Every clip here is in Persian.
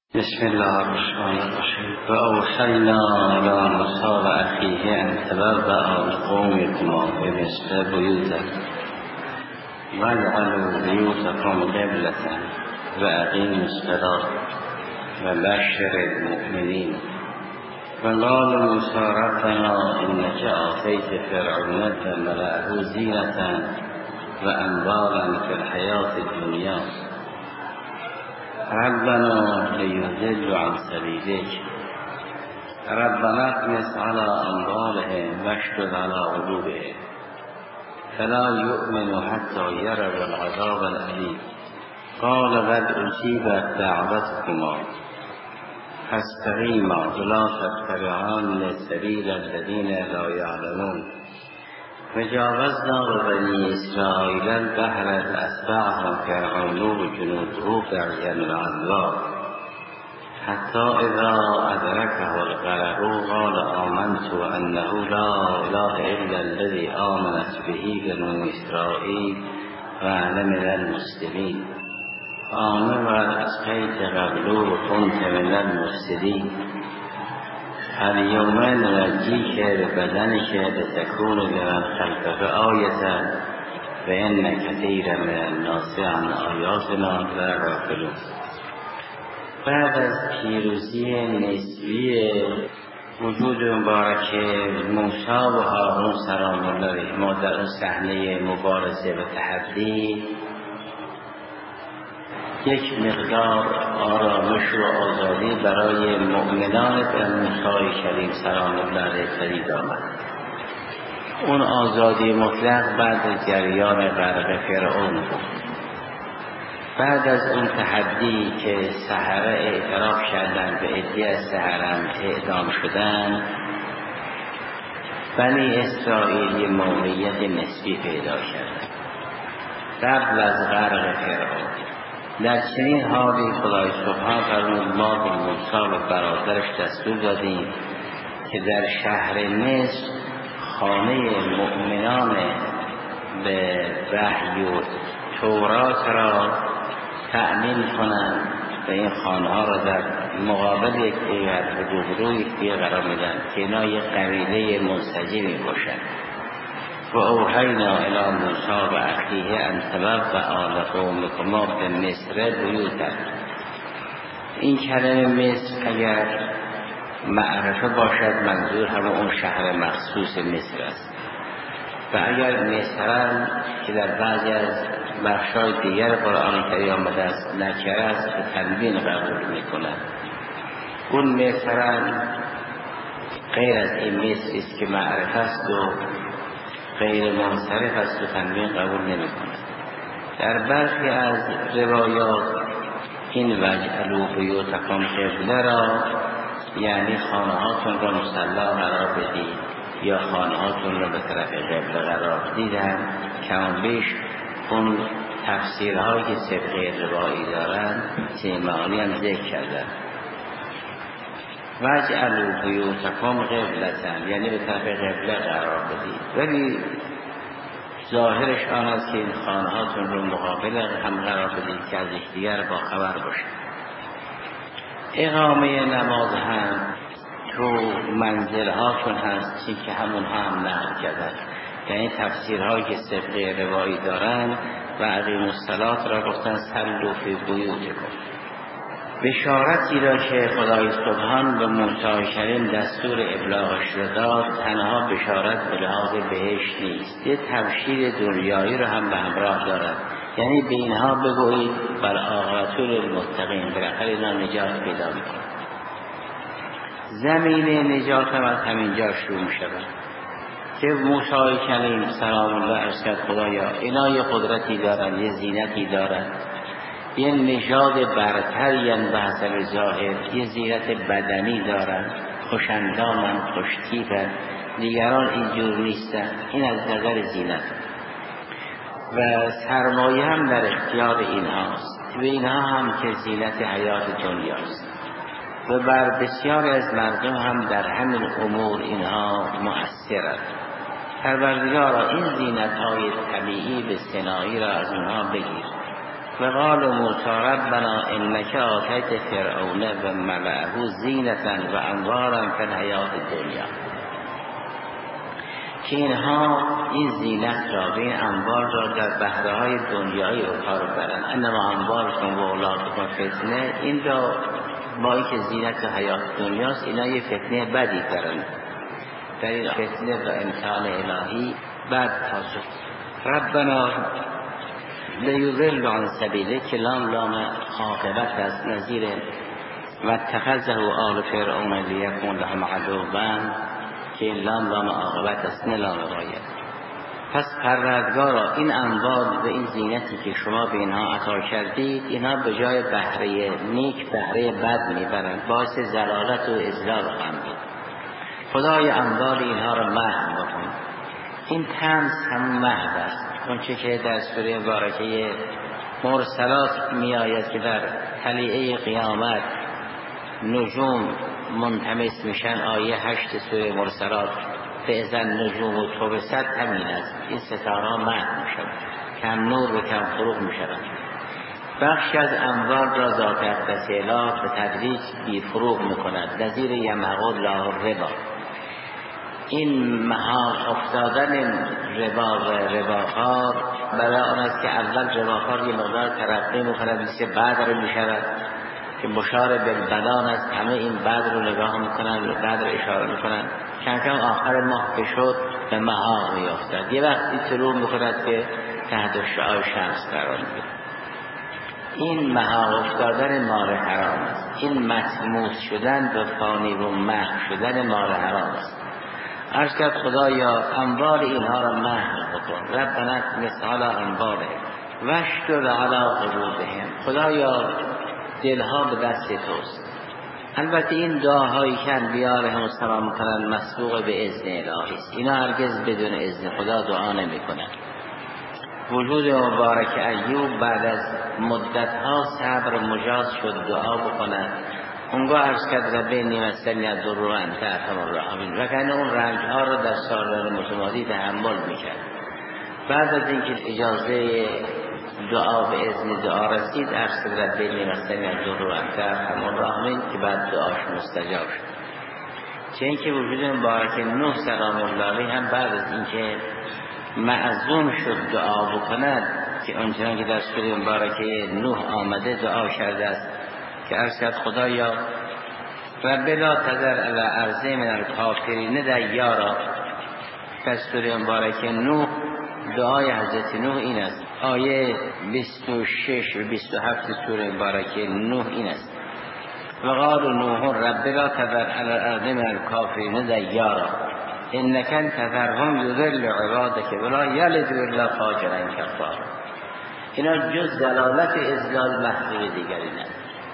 بسم الله الرحمن الرحیم و اوحینا الی موسی و اخیه ان تبوأ لقومکما بمصر بیوتا واجعلوا بیوتکم قبلة و اقیموا الصلاة و بشر المؤمنین و قال موسی ربنا انک آتیت فرعون و ملأه زینة و اموالا فی الحیاة الدنیا ربنا لیضلوا عن سبیلک ربنا اطمس على اموالهم واشدد على قلوبهم فلا يؤمنوا حتى يروا العذاب الأليم قال قد أجيبت دعوتكما فاستقیما ولا تتبعان سبیل الذین لا یعلمون وجاوزنا ببنی اسرائیل البحر فأتبعهم فرعون وجنوده بغيا وعدوا حتى إذا أدركه الغرق قال آمنت أنه لا إله إلا الذي آمنت به بنو إسرائيل وأنا من المسلمين آمن وقد أسقيت قبله وكنت من المفسدين اليوم ننجيك ببدنك لتكون لمن خلفك آية فإن كثيرا من الناس عن آیاتنا لغافلون. بعد از پیروزی نسبی وجود مبارک موسی و هارون سلام الله علیهما در اون صحنه مبارزه و تحدی، یک مقدار آرامش و آزادی برای مؤمنان در موسی کریم سلام الله علیه پدید آمد. اون آزادی مطلق بعد از جریان غرق فرعون بود. بعد از اون تحدی که سحره اعتراف کردند و عده از سحرم اعدام شدند، بنی اسرائیل موقعیت نسبی پیدا کردند قبل از غرق فرعون. در چنین حالی خدای سبحان فرمود ما به موسی و برادرش دستور دادیم که در شهر مصر خانه مؤمنان به وحی و تورات را تأمین کنند و این خانه ها را در مقابل یکدیگر و روبروی یکدیگر قرار میدن که اینا یک قبیله منسجمی باشند. و اوحینا الی موسی و اخیه ان تبوأ لقومکما بمصر بیوتا. این کلمه مصر اگر معرفه باشد منظور هم اون شهر مخصوص مصر است، و اگر مصرن که در بعضی از بخشای دیگر قرآن کریم آمده است نکره است که تنوین قبول میکنند. اون مصرن غیر از این مصر است که معرفه است و غیر منصرف است و تنوین قبول نمی کند. در برخی از روایات این واجعلوا بیوتکم قبله را یعنی خانه هاتون را مصلا قرار بدید یا خانه هاتون را به طرف قبله قرار دیدن. کم بیش اون تفسیرهایی که طبق روایی دارند چه معانی هم ذکر کردن. واجعلوا بیوتکم قبلة یعنی به طرف قبله قرار بدید، ولی ظاهرش آن است که این خانه هاتون رو مقابل هم قرار بدید که از یکدیگر با خبر باشید. اقامه نماز هم تو منزل هاتون هست چی که همون هم نقل کردن، یعنی تفسیرهایی که طبق روایی دارن و اقیموا الصلاة را گفتن صلوا فی بیوتکم. بشارتی را که خدای سبحان به موسی کریم دستور ابلاغش را داد تنها بشارت به لحاظ بهشت نیست، یه تبشیر دنیایی را هم به همراه دارد. یعنی به اینها بگویید بر عاقبة للمتقین، بالاخره اینا نجات پیدا میکنند. زمین نجات هم از همینجا شروع میشود که موسی کریم سلام الله علیه کرد خدایا اینا یه قدرتی دارن، یه زینتی دارن، یه نژاد برتری به حسب ظاهر، یه زینت بدنی دارن، خوشندامن، خوشتیپن، دیگران اینجور نیستن. این از نظر زینت و سرمایه هم در اختیار اینهاست و اینها هم که زینت حیات دنیاست و بر بسیاری از مردم هم در همین امور اینها مؤثرند. پروردگارا این زینت های طبیعی به صناعی را از اونها بگیر و قال موسی ربنا انک آتیت فرعون و ملأه زینة و اموارا فی الحیاة الدنیا، که اینها این زینت را و این انبار را در بهره‌های دنیایی به کار برند. انما انبارکم و اولادکم فتنه، این را با اینکه زینت حیات دنیاست، اینا یه فتنه بدی دارند. در این فتنه و امتحان الهی بد پاسخ. ربنا لیضل عن سبیله، که لام عاقبت از نظیر و اتخذه آل فرعون لیکون لهم عدوا، که لام عاقبت است نه لام غایت. پس پروردگارا این انبار و این زینتی که شما به اینها عطا کردید، اینها به جای بهره نیک بهره بد میبرند، باعث ضلالت و اضلال خواهند بود. خدای انبار اینها را محو بکن. این طمس هم محو است، اونچه که در سوره مبارکه مرسلات می آید که در طلیعه قیامت نجوم منطمس میشن. آیه 8 سوره مرسلات فاذا النجوم طمست همین است، این ستاره محو میشن، کم نور و کم فروغ میشن. بخشی از انوار را ذات اقدس اله به تدریج بی فروغ میکند، نظیر یمحق الله الربا. این محال افتادن ربا و رباخوار برای آن است که اول رباخوار یه مقدار ترقی میکند، مثل بدر میشود که مشار بالبدان است، همه این بدر رو نگاه میکنن و بدر اشاره میکنن، چند کم آخر ماه که شد به محال میافتد. یه وقتی طلوع میکند که تحت شعاع شمس قرار میگیرد. این محال افتادن مال حرام است، این مطموس شدن و فانی و محو شدن مال حرام است. عرض کرد خدایا اموال اینها را محو بکن، ربنا اطمس علی اموالهم واشدد علی قلوبهم. خدایا دلها به دست توست. البته این دعاهایی که انبیاء علیهم السلام میکنند مسبوق به اذن الهی است، اینا هرگز بدون اذن خدا دعا نمیکنند. وجود مبارک ایوب بعد از مدتها صبر مجاز شد دعا بکند. اونگاه عرض کرد رب انی مسنی الضر و انت ارحم الراحمین، وگرنه اون رنجها را در سال‌های متمادی تحمل میکرد. بعد از اینکه اجازه دعا به اذن دعا رسید، عرض کرد رب انی مسنی الضر و انت ارحم الراحمین، که بعد دعاش مستجاب شد. چه اینکه وجود مبارک نوح سلام الله علیه هم بعد از اینکه معزوم شد دعا بکند، که اونجا که در سوره مبارکه نوح آمده دعا کرده است که عرض کرد خدایا رب لا تذر علی ارض من الکافرین دیارا. در سوره مبارکه نوح دعای حضرت نوح این است، آیه 26 و 27 سوره مبارکه نوح این است و قال نوح رب لا تذر علی الارض من الکافرین دیارا انک ان تذرهم یضل عبادک ولا یلد الا فاجرا کفارا. اینا جز دلالت اضلال محضور دیگری نه.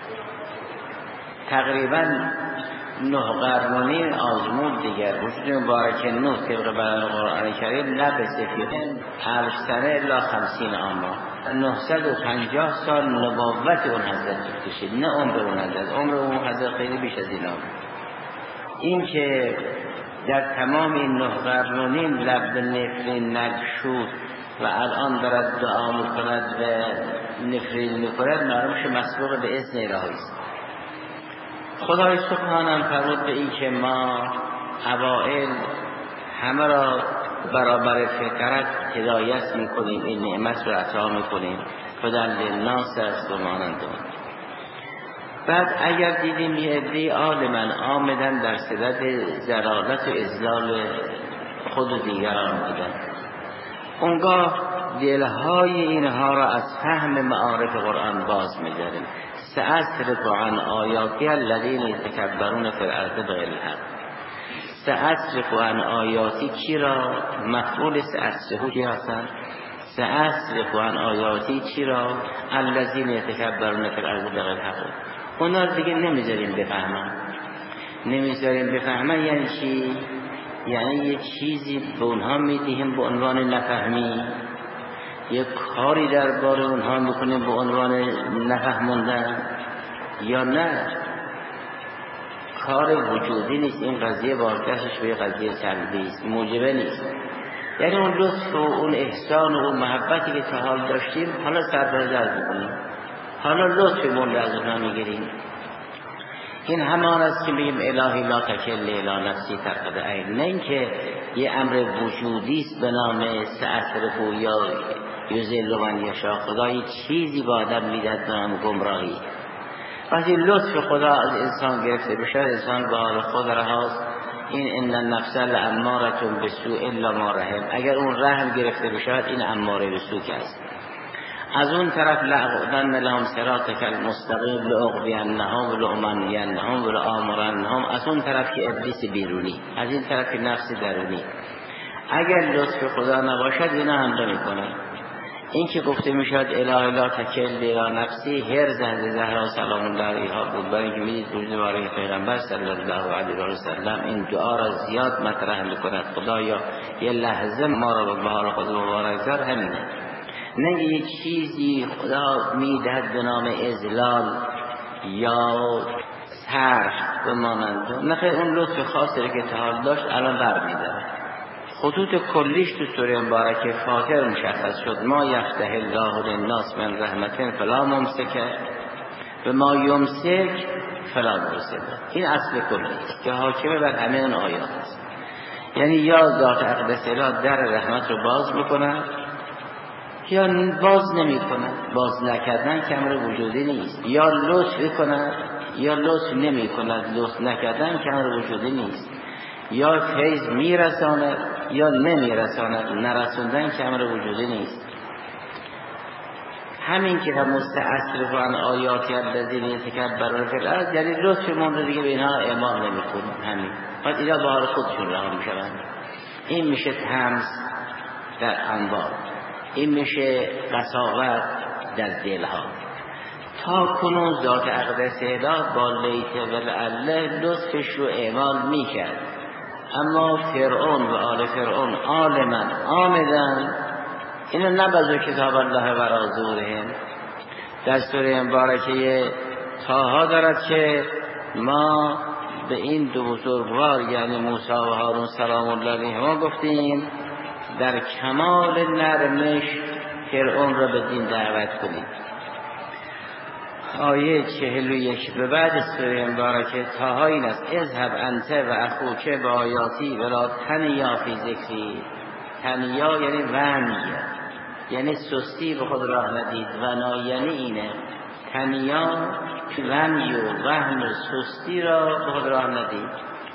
تقریبا 9 قرن آزمون دیگر وجود مبارک نوح طبق بیان قرآن کریم لبث فیهم 1000 سنه الا 50 عاما، 950 سال نبوت اون حضرت کشید، نه عمر اون حضرت. عمر اون حضرت خیلی بیش از اینا. این که در تمام این 9 قرن و نیم لب به نفرین نگشود و الان دارد دعا میکند و نفرین میکند، معلومش مسبوق به اذن الهی است. خدای سبحانه فرمود به این که ما اوائل همه را برابر فطرت هدایت میکنیم، این نعمت رو عطا میکنیم، خدا للناس است و مانند اون. بعد اگر دیدیم یه عده عالمن آمدن در صدد ضلالت و اضلال خود و دیگران بودن، اونگاه دلهای اینها را از فهم معارف قرآن باز می‌داریم. سأصرف عن آیاتی الذین یتکبرون فی الارض بغیر الحق. سأصرف عن آیاتی کی را؟ مفعول سأصرف کی هستند؟ سأصرف عن آیاتی چی را؟ الذین یتکبرون فی الارض بغیر الحق. اونا دیگه نمیذاریم بفهمن. یعنی چی؟ یعنی یه چیزی به اونها میدیم به عنوان نفهمی، یه کاری درباره اونها میکنیم به عنوان نفهموندن، یا نه کار وجودی نیست. این قضیه واقعش به قضیه سلبی است، موجبه نیست. یعنی اون لطف و اون احسان و اون محبتی که تا حال داشتیم حالا سربرزد میکنیم، حالا لطفمون از اونها میگیریم. این همان است که میگیم الهی لا تکل الی نفسی طرفت عین، نه اینکه یه امر وجودی است به نام سأصرف یا یضل من یشاء، خدا یه چیزی به آدم میدهد به نام گمراهی. وقتی لطف خدا از انسان گرفته بشه انسان به حال خود رهاست. این ان النفس لاماره بالسوء الا ما رحم، اگر اون رحم گرفته بشه این اماره به سوء است. از اون طرف لأقعدن لهم صراطک المستقیم لأغوینهم ولأمنینهم ولآمرنهم، از اون طرف که ابلیس بیرونی، از این طرف که نفس درونی. اگر لطف خدا نباشد اینا هم نمی‌کنن. این که گفته میشد اله لا تکل الی نفسی، هر زهد زهرا سلام الله علیها بود، برای که میدید وجود باره پیغمبر صلی الله علیه و سلم این دعا را زیاد مطرح میکند، خدایا یه لحظه ما را به بحال خود مبارک دار. همینه، نه یه چیزی خدا میدهد به نام ازلال یا سرح به مانند، نه اون لطف خاصی که تا حال داشت الان برمیداره. خطوط کلیش تو سوره مبارکه فاتر مشخص شد، ما یفتح الله للناس من رحمت فلا ممسک و ما یمسک فلا مرسل. این اصل کلیه که حاکمه بر همه اون آیات است. یعنی یا ذات اقدس اله در رحمت رو باز میکنه یا باز نمی کند. باز نکردن که امر وجودی نیست، یا لطف کند یا لطف نمی کند. لطف نکردن که امر وجودی نیست، یا فیض میرساند یا نمیرساند. نرسوندن که امر وجودی نیست. همین که هم مستعصرف عن آیاتی الذین یتکبرون فی الارض، یعنی لطف من دیگه به اینها ایمان نمیکنیم. همین بعد اینا به حال خودشون رها میشوند. این میشه طمس در انوار، این میشه قساوت در دلها. تا کنون ذات اقدس اله با لیت ولعله لطفش رو اعمال میکرد، اما فرعون و آل فرعون عالمن آمدن اینو نبذو کتاب الله ورا ظهورهم. در سوره مبارکه طه دارد که ما به این دو بزرگوار یعنی موسی و هارون سلام الله علیهما گفتیم در کمال نرمش فرعون را به دین دعوت کنید. آیه 41 به بعد سوره مبارکه طه این است، اذهب انت و اخوک به آیاتی ولا تنیا فی ذکری. تنیا یعنی ونی، یعنی سستی به خود راه ندید. ونا یعنی اینه، تنیا ونی و وهن و سستی را به خود راه ندید.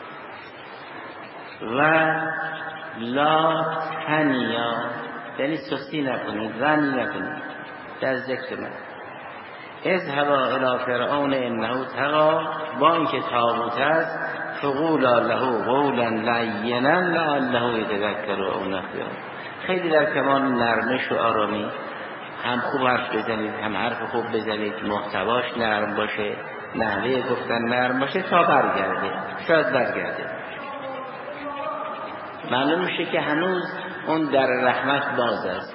و لا تنیا یعنی سستی نکنید، ونی نکنید در ذکر من. اذهبا الی فرعون انه طغی، با اینکه طاغوت است، فقولا له قولا لینا لعله یتذکر او نخشی. خیلی در کمال نرمش و آرامی هم خوب حرف بزنید، هم حرف خوب بزنید، محتواش نرم باشه، نحوه گفتن نرم باشه تا برگرده. شاید برگرده، معلوم میشه که هنوز اون در رحمت باز است.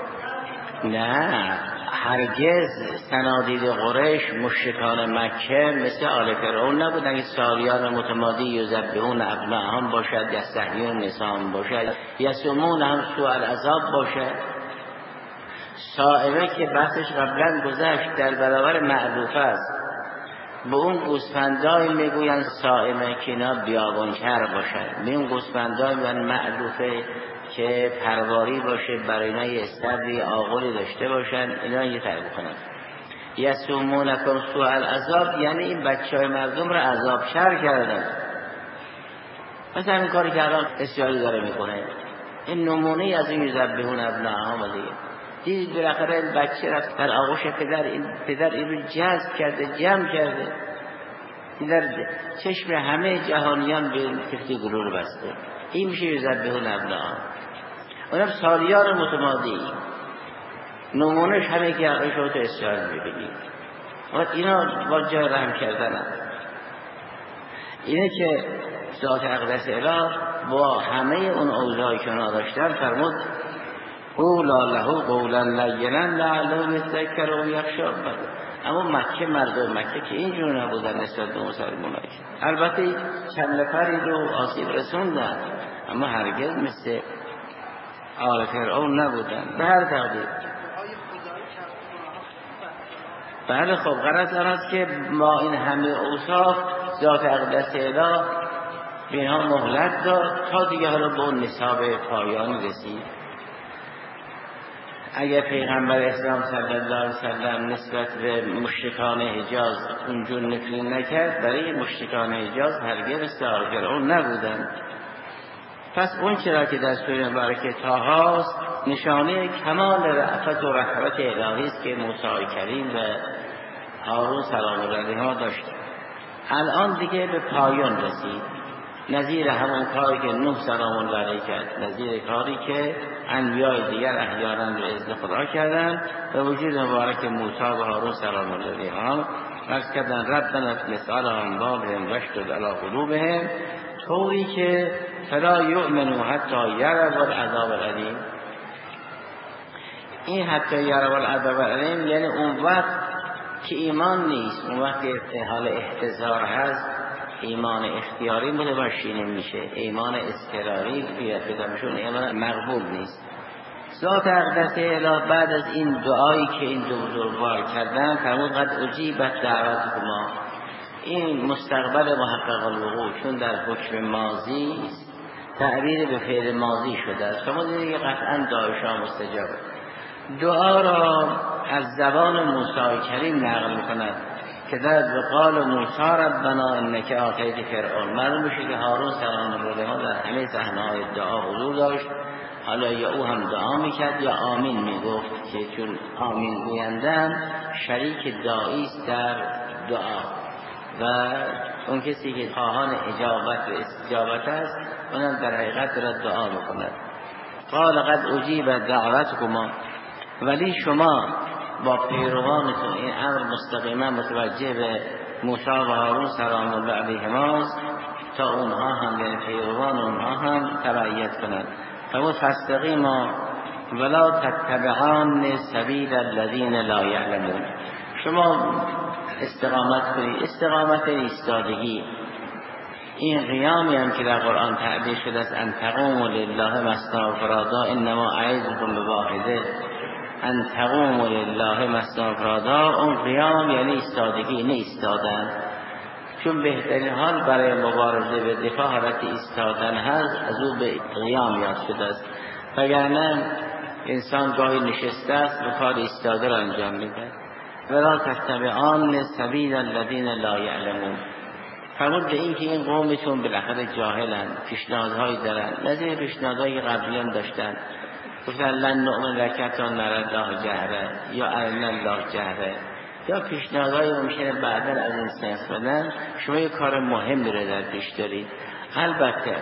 نه هرگز صنادید قریش مشرکان مکه مثل آل فرعون نبودن که سالیان متمادی یذبحون ابناءهم باشد، یستحیون نساءهم باشد، یصومون هم سوء العذاب باشد. صائمه که بحثش قبلا گذشت در برابر معروف است، به اون گوسفندای میگوین صائمه که اینا بیابانکر باشد، به اون گوسفندای میگوین معروفه که پرواری باشه، برای اینا یه استبری آغلی داشته باشن، اینا یه طرف کنن. یصومونکم سوء العذاب یعنی این بچه های مردم را عذاب شر کردن. مثلا این کاری که الان اسرائیل داره میکنه، این نمونه از این یذبحون ابناءهم دیگه. دیدید بالاخره این بچه رفت در آغوش پدر این رو جذب کرده، جمع کرده، در چشم همه جهانیان به کفتی گرور بسته. این میشه یذبحون ابناءهم. اونم سالیان متمادی نمونش همه که عقیشات اسرائیل میبینید. وقت اینا با جای رحم کردن هم. اینه که ذات اقدس اله با همه اون اوضاعی که اونا داشتن فرمود قولا له قولا لینا لعله یتذکر و یخشی. اما مکه، مردم مکه که اینجور نبودن نسبت به مسلمان‌ها. البته چند نفری رو آسیب رسوندن، اما هرگز مثل آل فرعون نبودن به هر تقدیر. بله خب غرض آن است که ما این همه اوصاف ذات اقدس اله به اینها مهلت داد تا دیگه حالا به اون نصاب پایان رسید. اگر پیغمبر اسلام صلی الله علیه وسلم نسبت به مشرکان حجاز اونجور نفرین نکرد، برای مشرکان حجاز هرگز مثل آل فرعون نبودند. پس اون چرا که در سوره مبارکه طه است نشانه کمال رأفت و رحمت الهی است که موسی کریم و هارون سلام الله علیهما داشتند. الان دیگه به پایان رسید، نظیر همون کاری که نوح سلام الله علیه کرد، نظیر کاری که انبیاء دیگر احیانا به اذن خدا کردند و وجود مبارک موسی و هارون سلام الله علیهما عرض کردن ربنا اطمس علی اموالهم واشدد علی قلوبهم طوری که فلا یؤمنوا حتی یروا العذاب الالم. این حتی یروا العذاب الالم یعنی اون وقت که ایمان نیست، اون وقت که حال احتضار هست، ایمان اختیاری متوجه نمیشه، ایمان اضطراری پیدا میشه، ایمان مقبول نیست. ذات اقدس اله بعد از این دعایی که این دو بزرگوار کردن فرمود قد اجیبت دعوتکما، این مستقبل محقق الوقوع چون در حکم ماضی تعبیر به فعل ماضی شده است، شما دیگه قطعا دعای شما مستجابه. دعا را از زبان موسی کریم نقل میکند که در قال موسی ربنا انک آتیت فرعون. معلوم میشه که هارون سلام الله علیه در همه صحنه‌های دعا حضور داشت، حالا یا او هم دعا میکرد یا آمین میگفت که چون آمین گویندن شریک دعایی است در دعا و اون کسی که خواهان اجابت و استجابت است اونم در حقیقت را دعا میکند. قال قد اجیبت دعوتکما، ولی شما با پیروانتون این امر مستقیما متوجه به موسی و هارون سلام الله علیهماست تا اونها هم یعنی پیروان اونها هم تبعیت کنند. فمو فاستقیما ولا تتبعان سبیل الذین لا یعلمون، شما استقامت کنید، استقامت ایستادگی. این قیامی هم که در قرآن تعبیر شده است ان تقوموا لله مثنی و فرادا انما اعظکم بواحده، ان تقوموا لله مثنی و فرادا، اون قیام یعنی ایستادگی، نه ایستادن، چون بهترین حال برای مبارزه به دفاع حالت ایستادن هست، از او به قیام یاد شده است. وگرنه انسان گاهی نشسته است و کار ایستاده را انجام میده. ولا تتبعان سبیل الذین لا یعلمون، فرمود به این که این قومتون بالاخره جاهلن، پیشنهادهایی دارن، نظیر پیشنهادهای قبلیان داشتن، گفتن لن نؤمن لک حتی نری الله جهره یا ارنا الله جهره، یا پیشنهادهای ممکنه بعدا از این سنس بدن. شما یک کار مهمی رو در پیش دارید. البته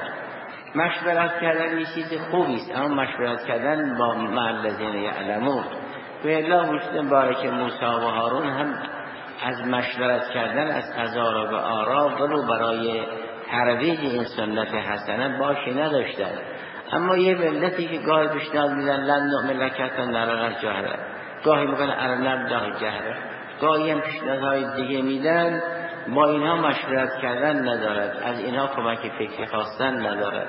مشورت کردن یه چیز خوبی است، اما مشورت کردن با مع الذین یعلمون. و الا وجود مبارک موسی و هارون هم از مشورت کردن از تضارب آرا ولو برای ترویج این سنت حسنه باشی نداشتن. اما یه ملتی که گاهی پیشنهاد میدن لن نؤمن لک حتی نری الله جهره، گاهی میگن ارنا الله جهره، گاهی هم پیشنهادهای دیگه میدن، با اینها مشورت کردن ندارد، از اینها کمک فکری خواستن ندارد،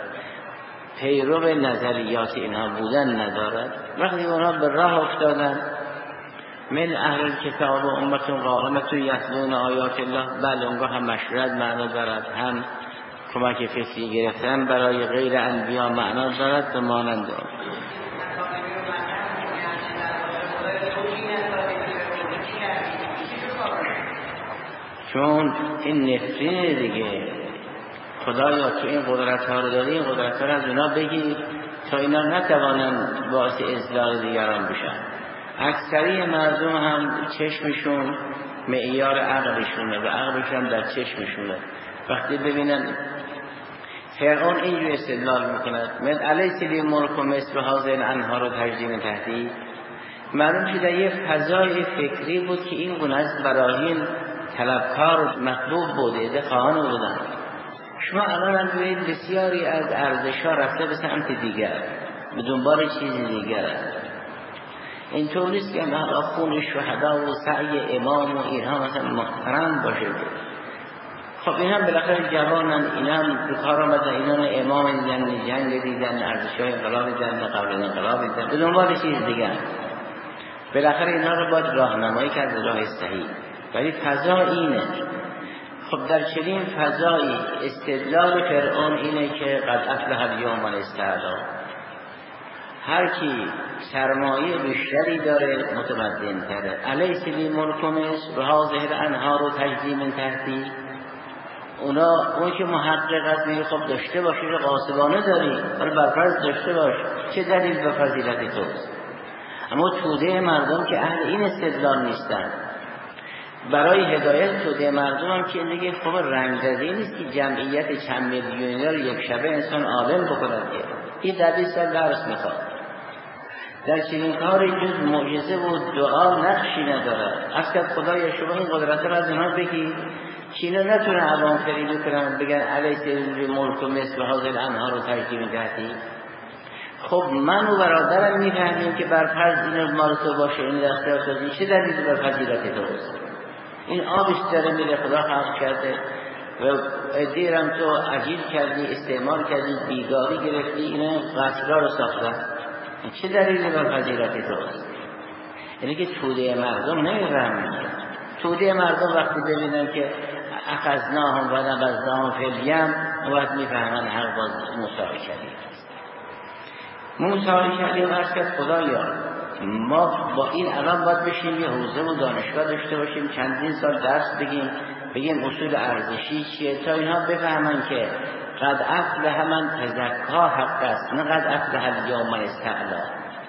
پیرو نظریات اینها بودن ندارد. وقتی اونها به راه افتادن من اهل کتاب و امتون قائمتون یتلون آیات الله، بله اونگاه هم مشورت معنا دارد، هم کمک فکری گرفتن برای غیر انبیا معنا دارد و مانند آن. چون این نفرین دیگه خدایا تو این قدرت ها رو داری، این قدرت ها رو از اونا بگی تا اینا نتوانن باعث اذلال دیگران بشن. اکثری مردم هم چشمشون معیار عقلشونه و عقلشون در چشمشونه. وقتی ببینن فرعون اینجور استدلال میکند من الیس لی ملک مصر هذه الانهار تجری من تحتی، معلوم شده یه فضای فکری بود که این گونه از براهین طلبکار مطلوب بوده، خواهان بودن. شما الان ببینید بسیاری از ارزش‌ها رفته به سمت دیگر، به دنبال چیزی دیگر. اینطور نیست که خون شهدا و سعی امام و اینها مثلا محترم باشه. خب این هم بالاخره جوانن، این هم تو کار آمدن، اینا امام دیدن، جنگ دیدن، ارزش‌های انقلاب دیدن، قبل انقلاب دیدن، به دنبال چیز دیگه. بالاخره اینا رو باید راهنمایی کرد به راه صحیح. ولی فضا اینه. خب در چنین فضایی استدلال فرعون اینه که قد افلح الیوم من استعلا، هر کی سرمایه بیشتری داره متمدن تره. الیس لی ملک مصر و هذه الانهار تجری من تحتی. اون که محقق است میگه خب داشته باشی، رو غاصبانه داری، ولی برفرض داشته باش، چه دلیل به فضیلت توست؟ اما توده مردم که اهل این استدلال نیستن. برای هدایت توده مردم هم که دیگه خب رنگ‌زده نیست که جمعیت چند میلیونی رو یک شبه انسان عالم بکند. این 200 سال درس میخواد. در چنین کاری جز معجزه و دعا نقشی ندارد. اصلا خدای شما این قدرت رو از اینها بگی که اینا نتونه عوام فریدو کنن بگن علیه سیدی ملک و مثل هذه الانهار رو تجریم جهتی. خب من و برادرم میفهمیم که برفرض این مال تو باشه، این اختیار توزی، چه دلیلی بر فضیلت توست؟ این آبش داره میره، خدا خلق کرده و دیرم تو عجیل کردی، استعمال کردی، بیگاری گرفتی، اینا قصرها رو ساختن، چه دلیلی بر فضیلت توست؟ یعنی که توده مردم نمیفهمید. توده مردم وقتی ببینن که اخذناهم و نبذناهم فی الیم، وقت میفهمن حق باز موسی کلیم. موسی کلیم عرض کرد خدایا ما با این الان باید بشیم یه حوزه و دانشگاه داشته باشیم، چندین سال درس بگیم اصول ارزشی چیه، تا اینها بفهمن که قد افلح من تزکا حق است، نه قد افلح الیوم من استعلا.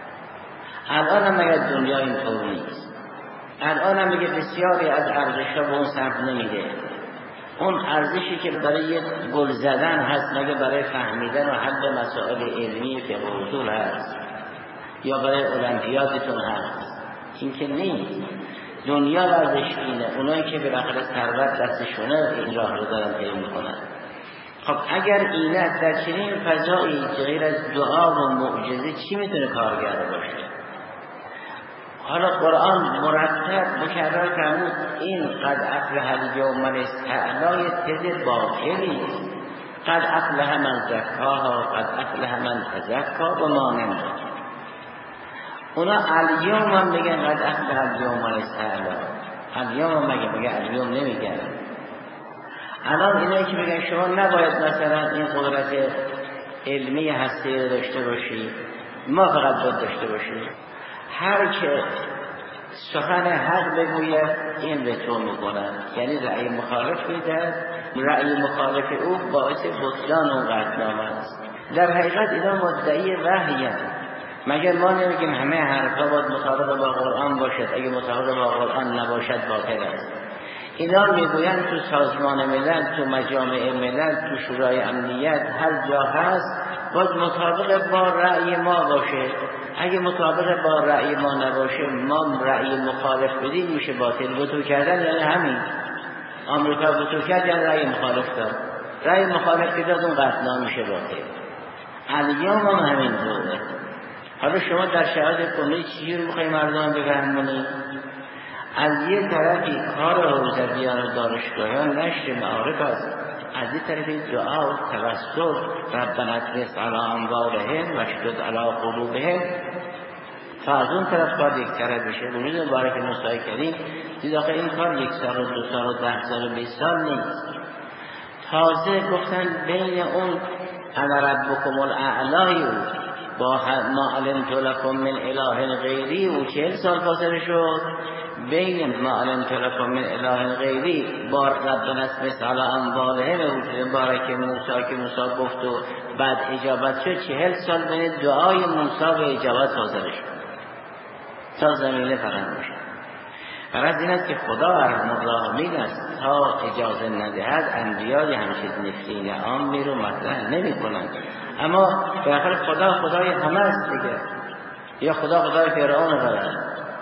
الان هم مگر دنیا اینطور نیست؟ الان هم میگه بسیاری از ارزش‌ها به اون صرف نمیده. اون ارزشی که برای گل زدن هست مگه برای فهمیدن و حل مسائل علمی که اصول هست یا برای المپیادتون هست؟ این که نیست. دنیا ورزش اینه. اونایی که بالاخره ثروت دستشونه این راه رو دارن طی میکنن. خب اگر اینه در چنین فضایی غیر از دعا و معجزه چی میتونه کارگر باشه؟ حالا قرآن مرتب مکرر فرمود این قد افلح الیوم من استعلا تز باطلی، قد افلح من زکاها، قد افلح من تزکا و مانند. اونا الیوم هم میگن قد افلح الیوم من استعلا، الیوم هم میگن الیوم نمیگن. الان اینایی که میگن شما نباید مثلا این قدرت علمی هستی رو داشته باشی، ما فقط باید داشته باشیم. هر که سخن حق بگوید این به تو میکنن، یعنی رأی مخالف میدن، رأی مخالف او باعث بطلان اون قطعنامه است. در حقیقت اینا مدعی وحی هستند. مگر ما نمیگیم همه حرفا باید مطابق با قرآن باشد، اگه مطابق با قرآن نباشد باطل است. اینا میگویند تو سازمان ملل، تو مجامع ملل، تو شورای امنیت، هر جا هست باید مطابق با رأی ما باشه. اگه مطابق با رأی ما نباشه، ما رأی مخالف بدیم میشه باطل. وتو کردن یعنی همین. آمریکا وتو کرد یعنی رأی مخالف داد. رأی مخالف که داد اون قطعنامه میشه باطل. الیوم هم همین طوره. حالا شما در شرایط کنونی چیزی رو میخوایی مردم بفهمونی؟ از یه طرفی کار حوزویان و دانشگاهان نشر معارف است، از یه طرفی دعا و توسل ربنا اطمس علی اموالهم واشدد علی قلوبهم، تا از اون طرف کار یک طرف بشه. روز مبارک موسی کلیم دید آخه این کار 1 سال و 2 سال و 10 سال و 20 سال نیست. تازه گفتن بین اون انا ربکم الاعلی با ما علمت لکم من اله غیری و 40 سال فاصله شد. بین ما علمت لکم من اله غیری با ربنا اطمس علی اموالهم و مبارک موسی که موسی گفت و بعد اجابت شد، 40 سال بین دعای موسی و اجابت فاصله شد تا زمینه فراهم شد. غرض این است که خدا ارحم الراحمین است، تا اجازه ندهد انبیای همچین نفرین عامی رو مطرح نمی کنند. اما به آخر خدا خدای همه است دیگه، یا خدا خدای فرعون دارد.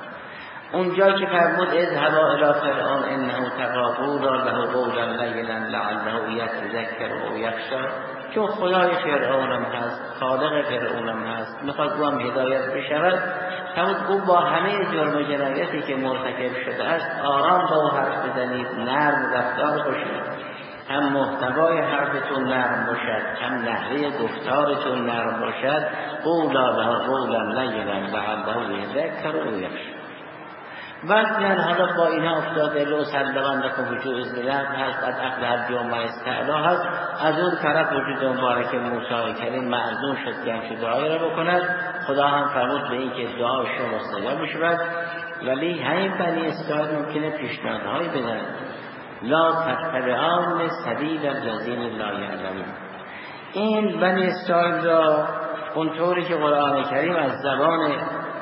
اون جایی که فرمود اذهبا الی فرعون انه طغی فقولا له قولا لینا لعله یتذکر او یخشی، چون خدای فرعونم هست، خالق فرعونم هست، میخواد او هم هدایت بشود. همون او با همه جرم و جنایتی که مرتکب شده است آرام با او حرف بزنید، نرم رفتار باشید. هم محتوای حرفتون نرم باشد، هم نحوه گفتارتون نرم باشد. قولا له قولا لینا لعله یذکر او یخشی. بعد میان حالا با اینا افتاده لو سلمنکم وجوه ازلام هست، قد افلح اليوم من استعلا هست. از اون طرف وجود مبارک موسی کریم معزوم شد که همچون دعایی را بکند. خدا هم فرمود به این که دعا شما مستجاب بشود. ولی همین بنی اسرائیل ممکنه پیشنهادهایی بدن. لا تتبعان سبیل الذین لا یعلمون. این بنی اسرائیل را اونطوری که قرآن کریم از زبان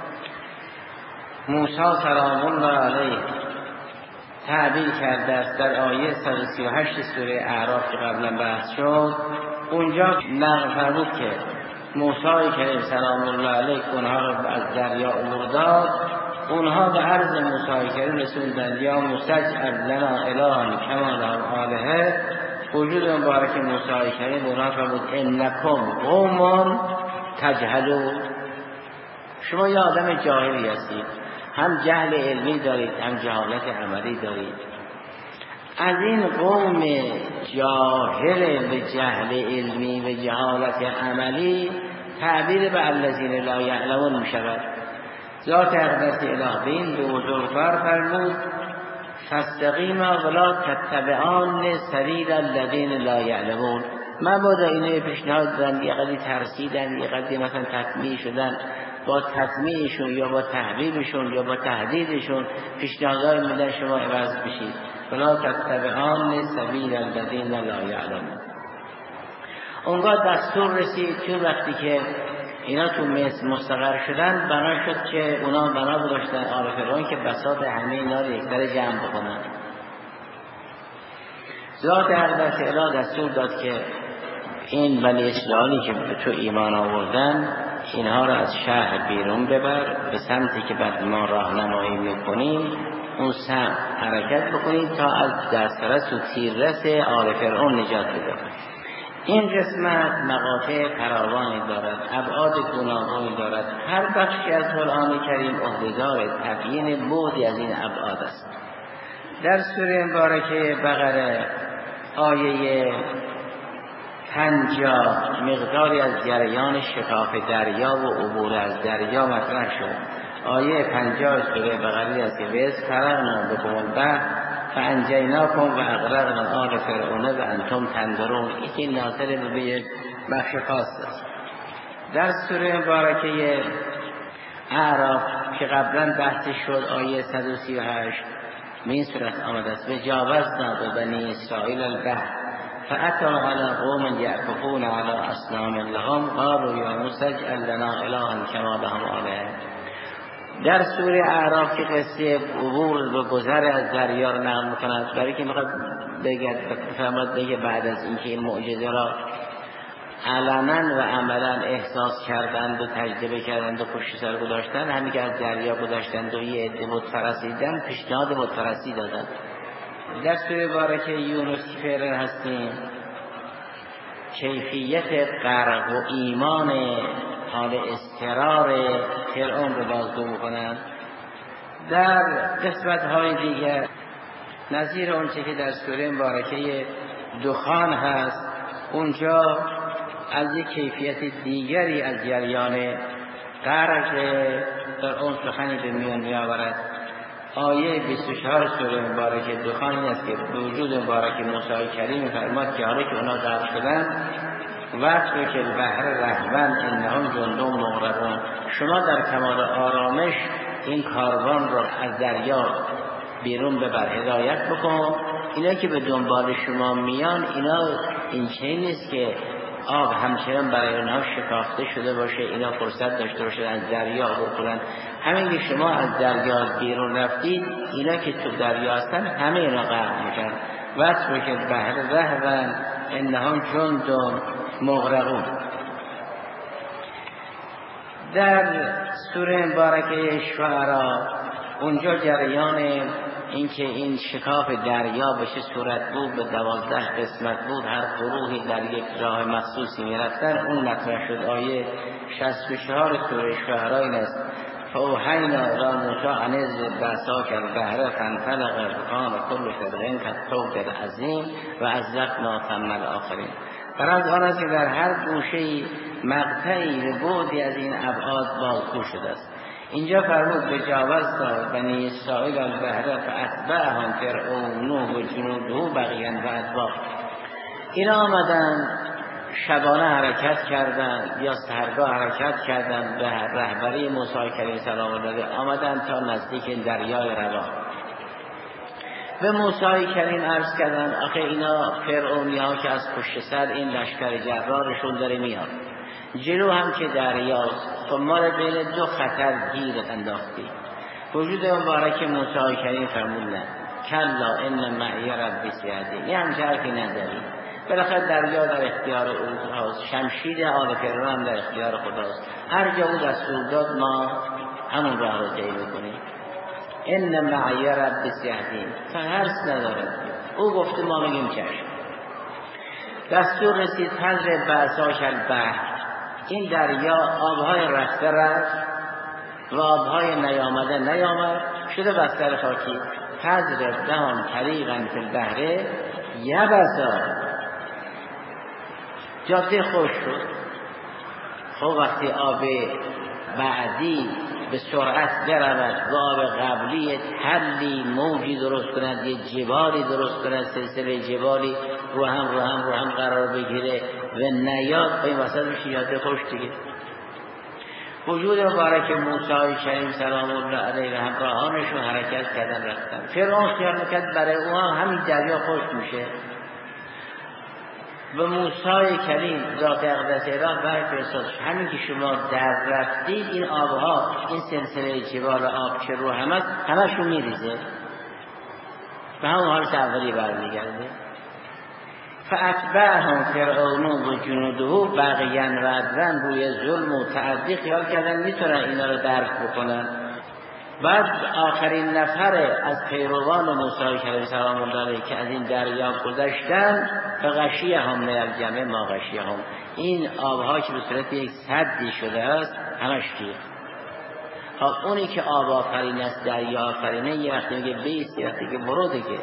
موسی سلام الله علیه تعبیر کرده است در آیه 138 سوره اعراف که قبلا بحث شد، اونجا نقل فرمود که موسی کریم سلام الله علیه اونها را از دریا عبور داد. اونها به عرض موسی کریم رسوندند یا مستجعل لنا الها کما لهم آلهه. وجود مبارک موسی کریم اونها فرمود انکم قوم تجهلون. شما یه آدم جاهلی هستید، هم جهل علمی دارید هم جهالت عملی دارید. از این قوم جاهل به جهل علمی و جهالت عملی تعبیر به الذین لا یعلمون می شود. ذات اقدس اله به این دو بزرگوار فرمود فاستقیما ولا تتبعان سبیل الذین لا یعلمون. مبادا اینه پیشنهاد دادن، یه قدری ترسیدن، یه قدری مثلا تطمیع شدن، با تطمیعشون یا با تحبیبشون یا با تهدیدشون پیشنهادهای میدن شما عوض بشید. ولا تتبعان سبیل الذین لا یعلمون. اونگاه دستور رسید چون وقتی که اینا تو مصر مستقر شدن بنا شد که اونا بنا گذاشتن آل فرعون که بساط همه اینا رو یک در جمع بکنن. ذات اقدس اله دستور داد که این بنی اسرائیلی که به تو ایمان آوردن اینها را از شهر بیرون ببر، به سمتی که بعد ما راهنمایی میکنیم اون سمت حرکت بکنید تا از دسترس و تیررس آل فرعون نجات بده. این قسمت مقاطع فراوانی دارد، ابعاد گوناگونی دارد. هر بخشی از قرآن کریم عهده‌دار تبیین بعدی از این ابعاد است. در سوره مبارکه بقره آیه 50 مقداری از جریان شکاف دریا و عبور از دریا مطرح شد. آیه 50 سوره بقره است که وز فرعنا بكم البحر فانجیناکم و اغرقنا آل فرعون و انتم تنظرون. یکی ناظر به یک بخش خاص است. در سوره مبارکه اعراف که قبلا بحث شد آیه 138 این سوره آمده است به جاوزنا به بنی اسرائیل البحر فأتوا على قوم يعكفون على أصنام لهم قالوا یا موسی اجعل لنا إلها كما لهم آلهة. در سوره اعراف که قصه عبور و گذر از دریا رو نقل می‌کند برای که می‌خواد بگه بعد از اینکه این معجزه را علنا و عملا احساس کردند و تجربه کردند و پشت سر گذاشتند، همین که از دریا گذاشتند و یه عده بت پرستیدن پیشنهاد بت پرستی دادند. در سوره مبارکه یونس فعلا هستیم کیفیت غرق و ایمان حال استقرار فرعون رو بازگو میکنند. در قسمت های دیگر نظیر اونچه که در سوره مبارکه دخان هست اونجا از یک کیفیت دیگری از جریان غرق فرعون سخنی به میان میآورد. آیه 24 سوره مبارکه دخان است که به وجود مبارک موسی کریم فرماد که حالا که اونا غرق شدن وقت که البحر رهبن انهم جند مغرقون، شما در کمال آرامش این کاروان را از دریا بیرون ببر، هدایت بکن. اینا که به دنبال شما میان اینا این چیزی نیست که آب همچنان برای اونها شکافته شده باشه، اینا فرصت داشته باشه از دریا عبور کنن. همین که شما از دریا بیرون رفتید اینا که تو دریا هستن همه اینا غرق میشن. واسه که البحر رهبن انهم جند مغرقون. در سوره مبارکه شعراء اونجا جریان اینکه این شکاف دریا به چه صورت بود، به 12 قسمت بود، هر گروهی در یک راه مخصوصی میرفتن، اون مطرح شد. آیه 64 سوره شعراء این است فاوحینا الی موسی ان اضرب بعصاک البحر فانفلق فکان کل فرق کالطود العظیم و ازلفنا ثم الاخرین. غرض آن است که در هر گوشه مقطعی به بعدی از این ابعاد بازگو شده است. اینجا فرمود بجاوزنا بنی اسرائیل البحر فاتبعهم فرعون و جنوده بغیا و ادبارا. اینا آمدن شبانه حرکت کردند یا سحرگاه حرکت کردند به رهبری موسی کریم سلام الله آمدند تا نزدیک دریای روا. به موسی کریم عرض کردند آخه اینا فرعونی ها که از پشت سر این لشکر جرارشون داره میاد، جلو هم که دریاست، خب ما رو بین دو خطر گیر انداختی. وجود مبارک موسی کریم فرمودن کلا ان معی ربی سیهدین. یه همچه حرفی نداری، بالاخره دریا در اختیار اوست، شمشیر آل فرعون هم در اختیار خداست، هر جا او دستور داد ما همون راه رو طی بکنیم. ان معی ربی سیهدین، فرس نداره، او گفته ما میگیم چشم. دستور رسید تضرب بعصاک البحر، این دریا آبهای رفته رفت و آبهای نیامده نیامد، شده بستر خاکی. تضرب لهم طریقا فی البحر یبسا، جاده خوش شد. خب وقتی آب بعدی به سرعت برود و آب قبلی تلی موجی درست کند، یه جبالی درست کند، سلسله جبالی رو هم قرار بگیره و نیاد به این وسط میشه جاده خوش دیگه. وجود مبارک موسی کریم سلام الله علیه و همراهانش رو حرکت کردن رفتن. فرعون خیال میکرد برای او همین دریا خوش میشه. و موسی کریم ذات اقدس اله برفرستاد همین که شما در رفتید این آبها، این سلسله جبال آب که رو همشون میریزه به همون حالت اولی برمیگرده. فاتبعهم فرعون و جنوده بغیا و عدوا، روی ظلم و تعدی خیال کردن میتونن اینا رو درک بکنن. بعد آخرین نفر از پیروان موسی کریم سلام الله علیه که از این دریا گذشتن، فغشیهم من الجمع ما غشیهم، این آبها که به صورت یک سدی شده است همش گیر. خب اونی که آب آفرین است، دریا آفرینه، یه وقتی میگه بیست، یه وقتی که برو دیگه.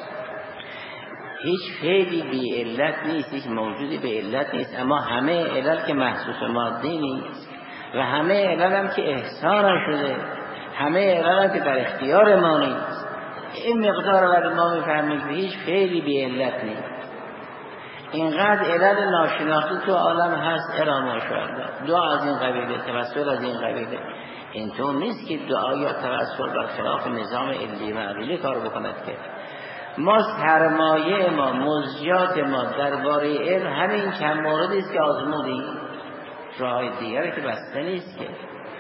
هیچ فعلی بی علت نیست، هیچ موجودی به علت نیست، اما همه علت که محسوس مادی نیست و همه علت هم که احسان شده، همه علت هم که در اختیار ما نیست. این مقدار ولی ما میفهمیم که هیچ فعلی بی علت نیست. اینقدر علت ناشناخته تو عالم هست الا ماشاءالله. دعا از این قبیله، توسل از این قبیله. این تو نیست که دعا یا توسل بر خلاف نظام علمی و عقلی کار بکند که ما سرمایه ما، مزجات ما درباره علم همین چند موردی است که آزمودیم، راه دیگری که بسته نیست که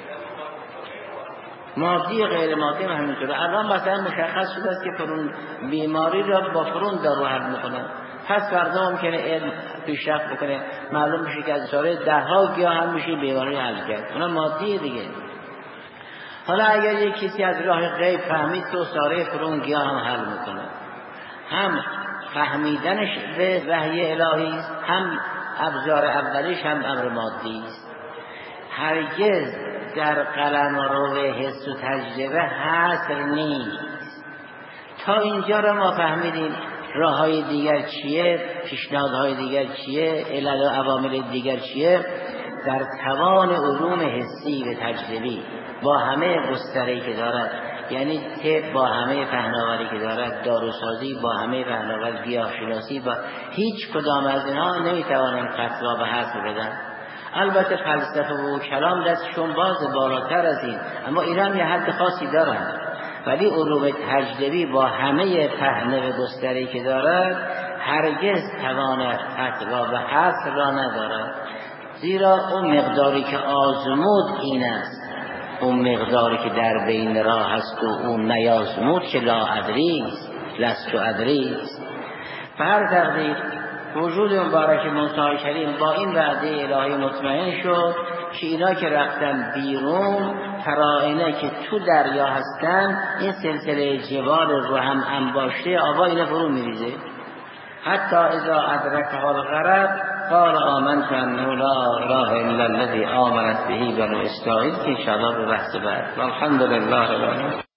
مادی غیر مادی هم همینطوره. الان مثلا مشخص شده است که فرون بیماری را با فرون دارو حل میکنن، پس فردا ممکنه علم پیشرفت بکنه، معلوم میشه که از اشاره 10 گیاه هم میشه بیماری حل کرد. اونا مادی دیگه. حالا اگر یک کسی از راه غیب فهمید که اشاره فرون گیاه هم حل میکنه، هم فهمیدنش به وحی الهی است، هم ابزار اولیش هم امر مادی است. هرگز در قلمرو حس و تجربه حصر نیست. تا اینجا را ما فهمیدیم راههای دیگر چیه، پیشنهادهای دیگر چیه، علل و عوامل دیگر چیه. در توان علوم حسی و تجربی با همه گستره‌ای که دارد، یعنی طب با همه پهناوری که دارد، داروسازی با همه پهناوری، گیاهشناسی با هیچ کدام از اینها نمیتوانند فتوا به حصر بدن. البته فلسفه و کلام دستشون باز بالاتر از این، اما ایران یه حد خاصی دارند، ولی علوم تجربی با همه پهنه و گستره‌ای که دارد هرگز توان فتوا به حصر را ندارد. زیرا اون مقداری که آزمود این است، اون مقداری که در بین راه هست و اون نیازمود که لا ادری است، لست ادری است. به هر تقدیر وجود مبارک موسی کریم با این وعده الهی مطمئن شد که اینا که رفتن بیرون، فرائنه که تو دریا هستن، این سلسله جبال رو هم انباشته آبا اینا فرو میریزه. حتی اذا ادرک الغرق قال آمنت انه لا اله الا الذي آمنت به بنو اسرائیل که ان شاء الله به بحث بعد. الحمدلله رب العالمین.